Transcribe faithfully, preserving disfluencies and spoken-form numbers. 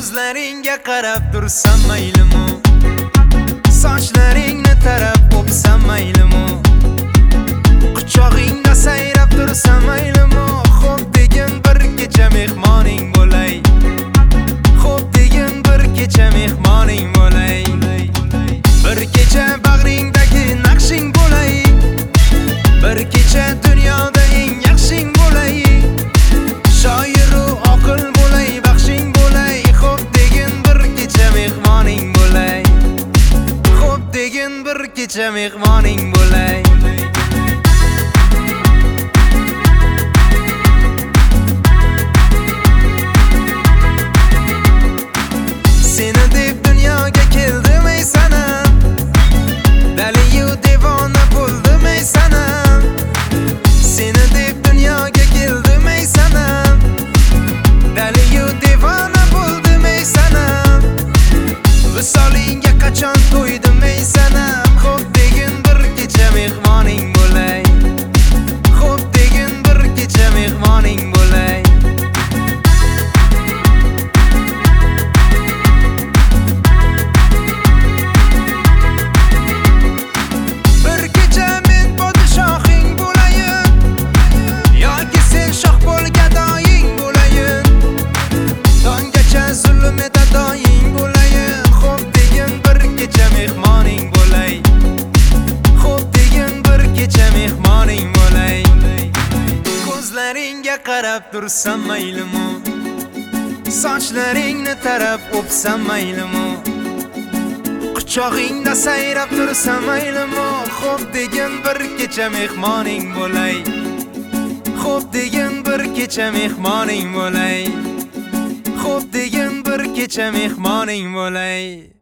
Ko'zlaringga qarab tursam maylimi, sochlaringni tarab o'psam maylimi, quchog'ingda sayrab tursam maylimi. Xo'p degin bir kecha mehmoning bo'lay, xo'p degin bir kecha mehmoning bo'lay, bir kecha bag'ringdagi naqshing bo'lay, bir kecha dunyoda eng yaxshing bo'lay, shoiru oqil bo'lay, baxshing bo'lay. Xo'p degin bir kecha mehmoning bo'lay, xo'p degin bir kecha mehmoning bo'lay. Seni deb dunyoga keldim ey sanam, daliyu devona bo'ldim ey sanam. Seni deb dunyoga keldim ey sanam, daliyu devona bo'ldim ey sanam. Visolingga qachon to'ydim ey sanam. Xo'p degin bir kecha mehmoning bo'lay, xo'p degin bir kecha mehmoning bo'lay. Bir kecha men podshohing bo'layin, yoki sen shoh bo'lgadoying bo'layin, tonggacha zulm etadoying bo'layin. Xo'p degin bir kecha mehmoning bo'lay, xo'p degin bir kecha mehmoning bo'lay. Ko'zlaringga qarab tursam maylimi, sochlaringni tarab o'psam maylimi, quchog'ingda sayrab tursam maylimi. Xo'p degin bir kecha mehmoning bo'lay, xo'p degin bir kecha mehmoning bo'lay, xo'p degin bir kecha mehmoning bo'lay.